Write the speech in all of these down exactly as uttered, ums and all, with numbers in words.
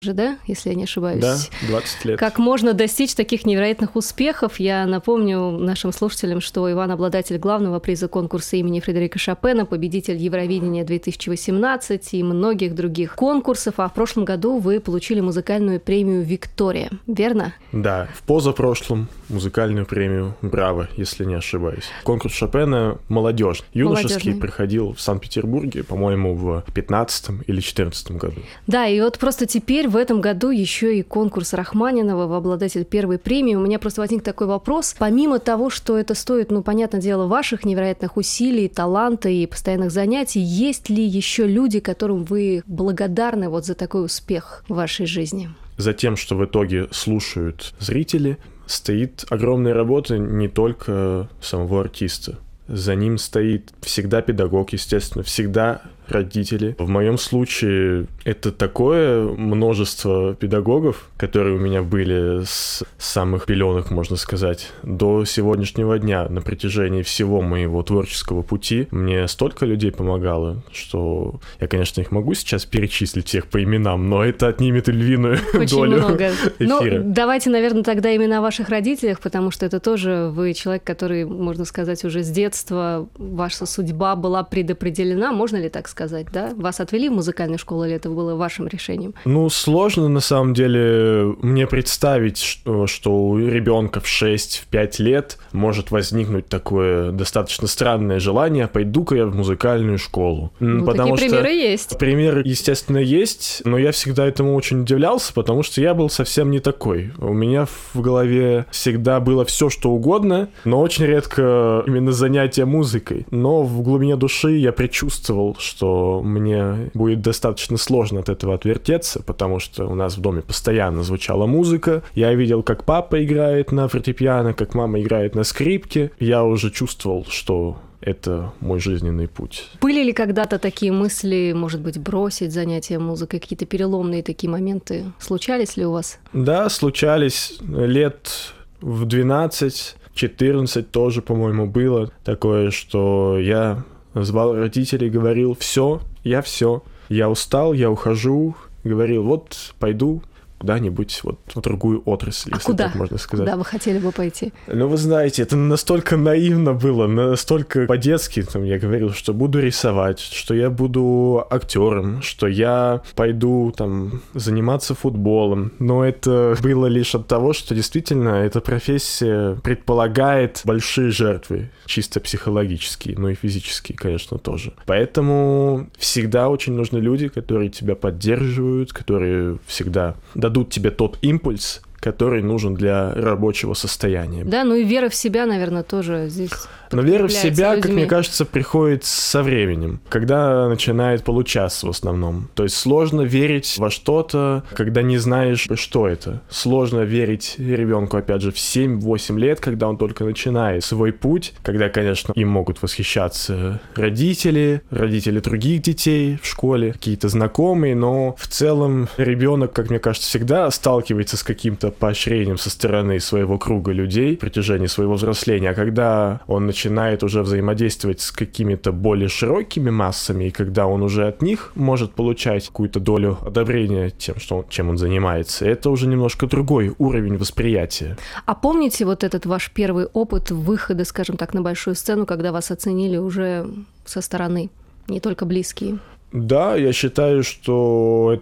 же, да, если я не ошибаюсь. Да, двадцать лет. Как можно достичь таких невероятных успехов? Я напомню нашим слушателям, что Иван – обладатель главного приза конкурса имени Фредерика Шопена, победитель Евровидения две тысячи восемнадцать и многих других конкурсов. А в прошлом году вы получили музыкальную премию «Виктория», верно? Да, в позапрошлом музыкальную премию «Браво», если не ошибаюсь. Конкурс Шопена молодежь. Юношеский проходил в Санкт-Петербурге, по-моему, в пятнадцатом или четырнадцатом году. Да, и вот просто теперь в этом году еще и конкурс Рахманинова в обладатель первой премии. У меня просто возник такой вопрос. Помимо того, что это стоит, ну, понятное дело, ваших невероятных усилий, таланта и постоянных занятий, есть ли еще люди, которым вы благодарны вот за такой успех в вашей жизни? За тем, что в итоге слушают зрители, стоит огромная работа не только самого артиста. За ним стоит всегда педагог, естественно, всегда родители. В моем случае это такое множество педагогов, которые у меня были с самых пеленок, можно сказать, до сегодняшнего дня. На протяжении всего моего творческого пути мне столько людей помогало, что я, конечно, их могу сейчас перечислить всех по именам, но это отнимет львиную Очень долю много. эфира. Ну, давайте, наверное, тогда имена ваших родителей, потому что это тоже вы человек, который, можно сказать, уже с детства ваша судьба была предопределена, можно ли так сказать? Да? Вас отвели в музыкальную школу, или это было вашим решением? Ну, сложно, на самом деле, мне представить, что, что у ребенка в шесть-пять лет может возникнуть такое достаточно странное желание: пойду-ка я в музыкальную школу. Ну, потому такие что примеры есть. Примеры, естественно, есть, но я всегда этому очень удивлялся, потому что я был совсем не такой. У меня в голове всегда было все, что угодно, но очень редко именно занятия музыкой. Но в глубине души я предчувствовал, что мне будет достаточно сложно от этого отвертеться, потому что у нас в доме постоянно звучала музыка. Я видел, как папа играет на фортепиано, как мама играет на скрипке. Я уже чувствовал, что это мой жизненный путь. Были ли когда-то такие мысли, может быть, бросить занятия музыкой? Какие-то переломные такие моменты случались ли у вас? Да, случались. Лет в двенадцать-четырнадцать тоже, по-моему, было такое, что я звал родителей, говорил: все, я все, я устал, я ухожу, говорил: вот пойду куда-нибудь вот в другую отрасль, а если куда? так можно сказать. Куда вы хотели бы пойти? Ну, вы знаете, это настолько наивно было, настолько по-детски. Там, я говорил, что буду рисовать, что я буду актером, что я пойду там заниматься футболом. Но это было лишь от того, что действительно эта профессия предполагает большие жертвы, чисто психологические, ну и физические, конечно, тоже. Поэтому всегда очень нужны люди, которые тебя поддерживают, которые всегда дадут тебе тот импульс, который нужен для рабочего состояния. Да, ну и вера в себя, наверное, тоже здесь. Но вера в себя, людьми. как мне кажется, приходит со временем, когда начинает получаться в основном. То есть сложно верить во что-то, когда не знаешь, что это. Сложно верить ребенку, опять же, в семь-восемь лет, когда он только начинает свой путь, когда, конечно, им могут восхищаться родители, родители других детей в школе, какие-то знакомые, но в целом ребенок, как мне кажется, всегда сталкивается с каким-то поощрением со стороны своего круга людей в протяжении своего взросления. А когда он начинает начинает уже взаимодействовать с какими-то более широкими массами, и когда он уже от них может получать какую-то долю одобрения тем, что он, чем он занимается, это уже немножко другой уровень восприятия. А помните вот этот ваш первый опыт выхода, скажем так, на большую сцену, когда вас оценили уже со стороны, не только близкие? Да, я считаю, что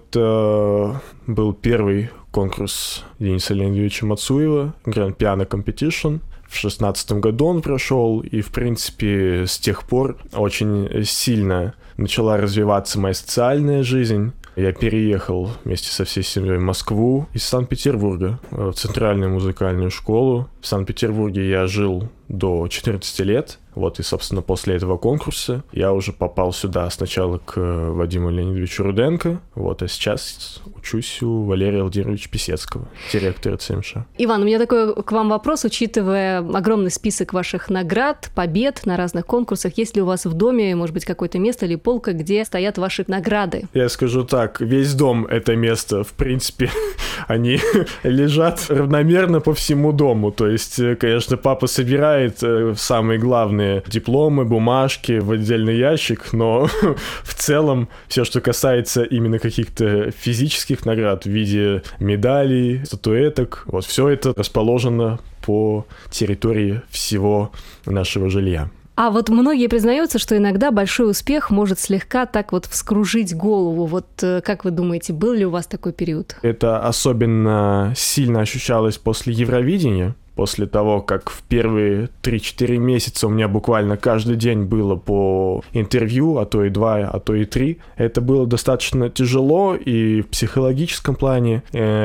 это был первый конкурс Дениса Леонидовича Мацуева, Grand Piano Competition. В шестнадцатом году он прошел, и, в принципе, с тех пор очень сильно начала развиваться моя социальная жизнь. Я переехал вместе со всей семьей в Москву из Санкт-Петербурга в Центральную музыкальную школу. В Санкт-Петербурге я жил до четырнадцати лет. Вот, и, собственно, после этого конкурса я уже попал сюда сначала к Вадиму Леонидовичу Руденко, вот, а сейчас учусь у Валерия Владимировича Писецкого, директора ЦМШ. Иван, у меня такой к вам вопрос, учитывая огромный список ваших наград, побед на разных конкурсах, есть ли у вас в доме, может быть, какое-то место или полка, где стоят ваши награды? Я скажу так, весь дом — это место, в принципе, они лежат равномерно по всему дому. То есть, конечно, папа собирает самые главные дипломы, бумажки в отдельный ящик, но в целом все, что касается именно каких-то физических наград в виде медалей, статуэток, вот все это расположено по территории всего нашего жилья. А вот многие признаются, что иногда большой успех может слегка так вот вскружить голову. Вот как вы думаете, был ли у вас такой период? Это особенно сильно ощущалось после Евровидения. После того, как в первые три-четыре месяца у меня буквально каждый день было по интервью, а то и два, а то и три, это было достаточно тяжело и в психологическом плане,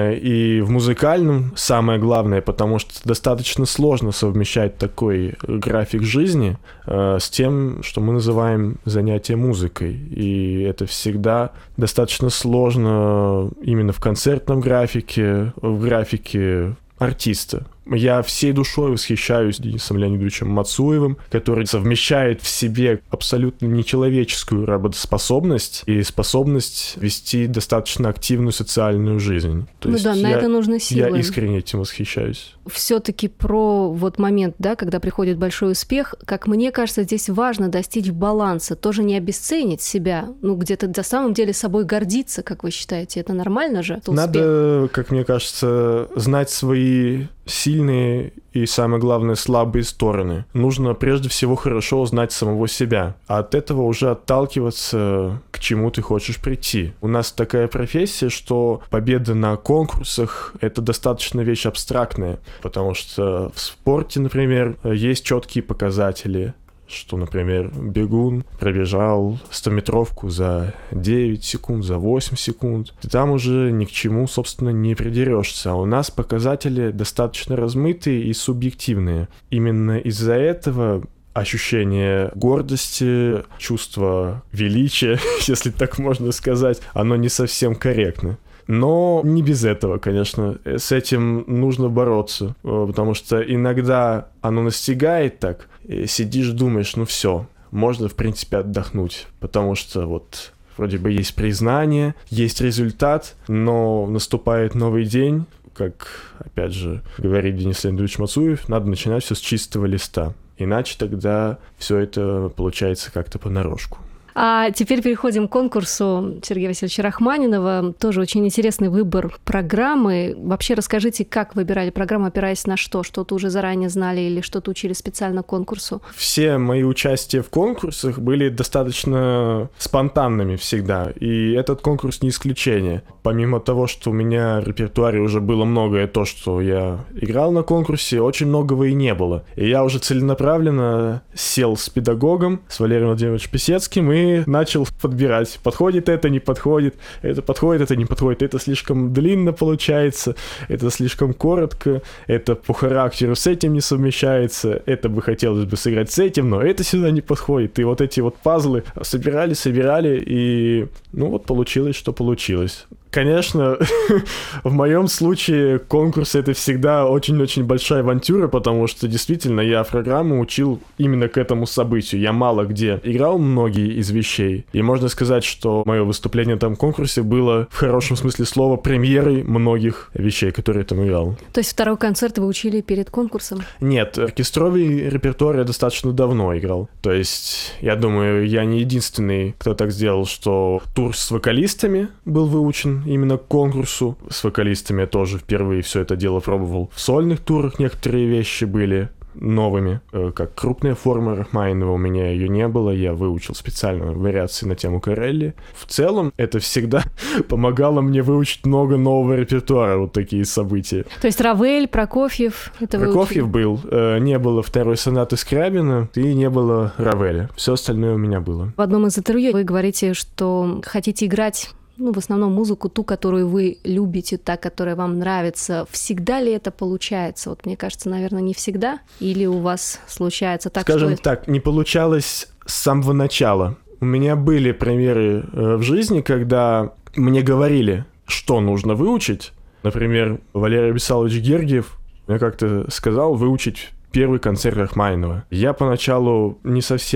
и в музыкальном, самое главное, потому что достаточно сложно совмещать такой график жизни с тем, что мы называем занятие музыкой. И это всегда достаточно сложно именно в концертном графике, в графике артиста. Я всей душой восхищаюсь Денисом Леонидовичем Мацуевым, который совмещает в себе абсолютно нечеловеческую работоспособность и способность вести достаточно активную социальную жизнь. То ну есть да, на я, это нужны силы. Я искренне этим восхищаюсь. Все-таки про вот момент, да, когда приходит большой успех, как мне кажется, здесь важно достичь баланса, тоже не обесценить себя, ну где-то на самом деле собой гордиться, как вы считаете, это нормально же? Надо, как мне кажется, знать свои сильные и, самое главное, слабые стороны. Нужно прежде всего хорошо узнать самого себя, а от этого уже отталкиваться, к чему ты хочешь прийти. У нас такая профессия, что победа на конкурсах — это достаточно вещь абстрактная, потому что в спорте, например, есть четкие показатели, что, например, бегун пробежал стометровку за девять секунд, за восемь секунд. Ты там уже ни к чему, собственно, не придерешься. А у нас показатели достаточно размытые и субъективные. Именно из-за этого ощущение гордости, чувство величия, если так можно сказать, оно не совсем корректно. Но не без этого, конечно. С этим нужно бороться, потому что иногда оно настигает так, и сидишь, думаешь, ну все, можно, в принципе, отдохнуть, потому что вот вроде бы есть признание, есть результат, но наступает новый день, как, опять же, говорит Денис Леонидович Мацуев, надо начинать все с чистого листа, иначе тогда все это получается как-то понарошку. А теперь переходим к конкурсу Сергея Васильевича Рахманинова. Тоже очень интересный выбор программы. Вообще расскажите, как выбирали программу, опираясь на что? Что-то уже заранее знали или что-то учили специально к конкурсу? Все мои участия в конкурсах были достаточно спонтанными всегда, и этот конкурс не исключение. Помимо того, что у меня в репертуаре уже было многое то, что я играл на конкурсе, очень многого и не было. И я уже целенаправленно сел с педагогом, с Валерием Владимировичем Писецким, и начал подбирать. Подходит это, не подходит. Это подходит, это не подходит. Это слишком длинно получается. Это слишком коротко. Это по характеру с этим не совмещается. Это бы хотелось бы сыграть с этим, но это сюда не подходит. И вот эти вот пазлы собирали, собирали, и ну вот получилось, что получилось. Конечно, в моем случае конкурс — это всегда очень-очень большая авантюра, потому что действительно я программу учил именно к этому событию. Я мало где играл многие из вещей, и можно сказать, что мое выступление на этом конкурсе было в хорошем смысле слова премьерой многих вещей, которые я там играл. То есть второй концерт вы учили перед конкурсом? Нет, оркестровый репертуар я достаточно давно играл. То есть, я думаю, я не единственный, кто так сделал, что тур с вокалистами был выучен именно к конкурсу. С вокалистами я тоже впервые все это дело пробовал. В сольных турах некоторые вещи были новыми, как крупная форма Рахманинова, у меня ее не было, я выучил специально вариации на тему Корелли. В целом, это всегда помогало мне выучить много нового репертуара, вот такие события. То есть Равель, Прокофьев, это вы Прокофьев был, не было второй сонаты Скрябина и не было Равеля. Все остальное у меня было. В одном из интервью вы говорите, что хотите играть, ну, в основном музыку, ту, которую вы любите, та, которая вам нравится. Всегда ли это получается? Вот мне кажется, наверное, не всегда. Или у вас случается так, Скажем что... так, не получалось с самого начала. У меня были примеры в жизни, когда мне говорили, что нужно выучить. Например, Валерий Абисалович Гергиев мне как-то сказал выучить первый концерт Рахманинова. Я поначалу не совсем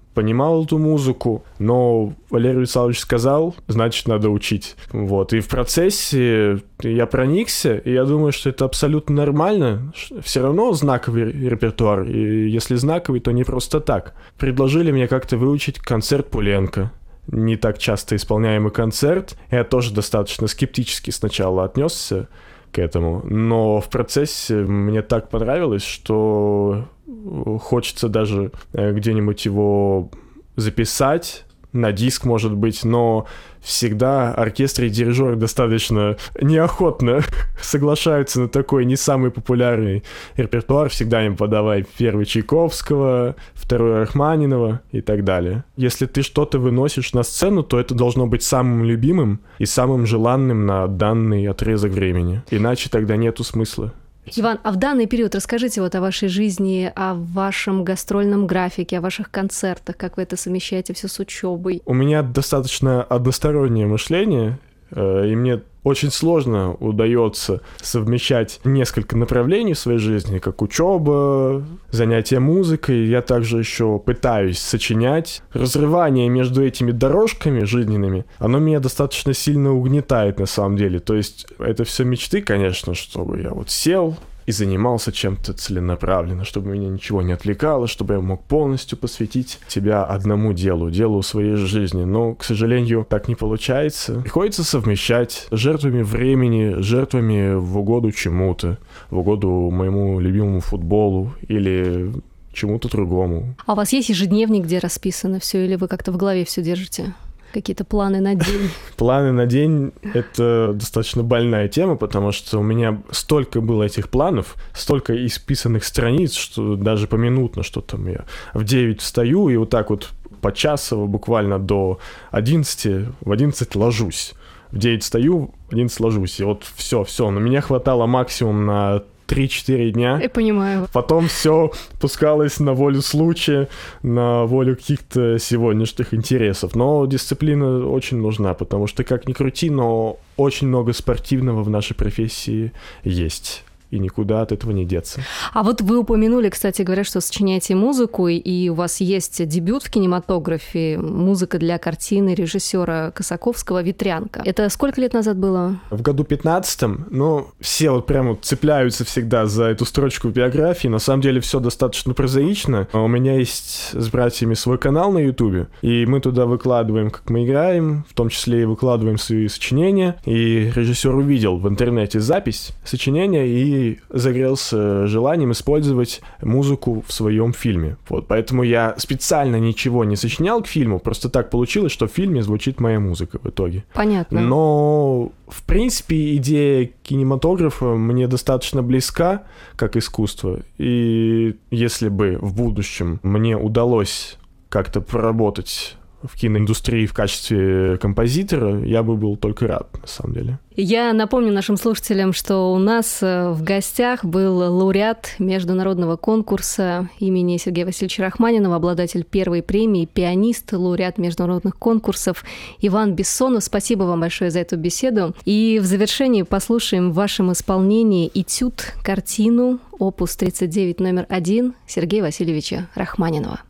понимал эту музыку, но Валерий Вячеславович сказал, значит, надо учить. Вот. И в процессе я проникся, и я думаю, что это абсолютно нормально. Все равно знаковый репертуар, и если знаковый, то не просто так. Предложили мне как-то выучить концерт Пуленко. Не так часто исполняемый концерт. Я тоже достаточно скептически сначала отнесся к этому, но в процессе мне так понравилось, что хочется даже где-нибудь его записать, на диск, может быть, но всегда оркестры и дирижеры достаточно неохотно соглашаются на такой не самый популярный репертуар. Всегда им подавай первый Чайковского, второй Рахманинова и так далее. Если ты что-то выносишь на сцену, то это должно быть самым любимым и самым желанным на данный отрезок времени. Иначе тогда нету смысла. Иван, а в данный период расскажите вот о вашей жизни, о вашем гастрольном графике, о ваших концертах, как вы это совмещаете все с учебой? У меня достаточно одностороннее мышление, и мне очень сложно удается совмещать несколько направлений в своей жизни, как учеба, занятия музыкой. Я также еще пытаюсь сочинять. Разрывание между этими дорожками жизненными, оно меня достаточно сильно угнетает на самом деле. То есть это все мечты, конечно, чтобы я вот сел и занимался чем-то целенаправленно, чтобы меня ничего не отвлекало, чтобы я мог полностью посвятить себя одному делу, делу своей жизни. Но, к сожалению, так не получается. Приходится совмещать жертвами времени, жертвами в угоду чему-то, в угоду моему любимому футболу или чему-то другому. А у вас есть ежедневник, где расписано все, или вы как-то в голове все держите? Какие-то планы на день? Планы на день — это достаточно больная тема, потому что у меня столько было этих планов, столько исписанных страниц, что даже поминутно, что там я в девять встаю и вот так вот почасово буквально до одиннадцати, в одиннадцать ложусь. В девять встаю, в одиннадцать ложусь, и вот все, все. Но меня хватало максимум на три-четыре дня. Я понимаю. Потом все пускалось на волю случая, на волю каких-то сегодняшних интересов. Но дисциплина очень нужна, потому что, как ни крути, но очень много спортивного в нашей профессии есть. И никуда от этого не деться. А вот вы упомянули, кстати говоря, что сочиняете музыку, и у вас есть дебют в кинематографе, музыка для картины режиссера Косаковского «Ветрянка». Это сколько лет назад было? В году пятнадцатом, ну, все вот прямо цепляются всегда за эту строчку в биографии. На самом деле все достаточно прозаично. У меня есть с братьями свой канал на Ютубе, и мы туда выкладываем, как мы играем, в том числе и выкладываем свои сочинения. И режиссер увидел в интернете запись сочинения и загорелся желанием использовать музыку в своем фильме. Вот, поэтому я специально ничего не сочинял к фильму, просто так получилось, что в фильме звучит моя музыка в итоге. Понятно. Но, в принципе, идея кинематографа мне достаточно близка, как искусство, и если бы в будущем мне удалось как-то проработать в киноиндустрии в качестве композитора, я бы был только рад, на самом деле. Я напомню нашим слушателям, что у нас в гостях был лауреат международного конкурса имени Сергея Васильевича Рахманинова, обладатель первой премии, пианист, лауреат международных конкурсов Иван Бессонов. Спасибо вам большое за эту беседу. И в завершении послушаем в вашем исполнении этюд, картину, опус тридцать девять номер один Сергея Васильевича Рахманинова.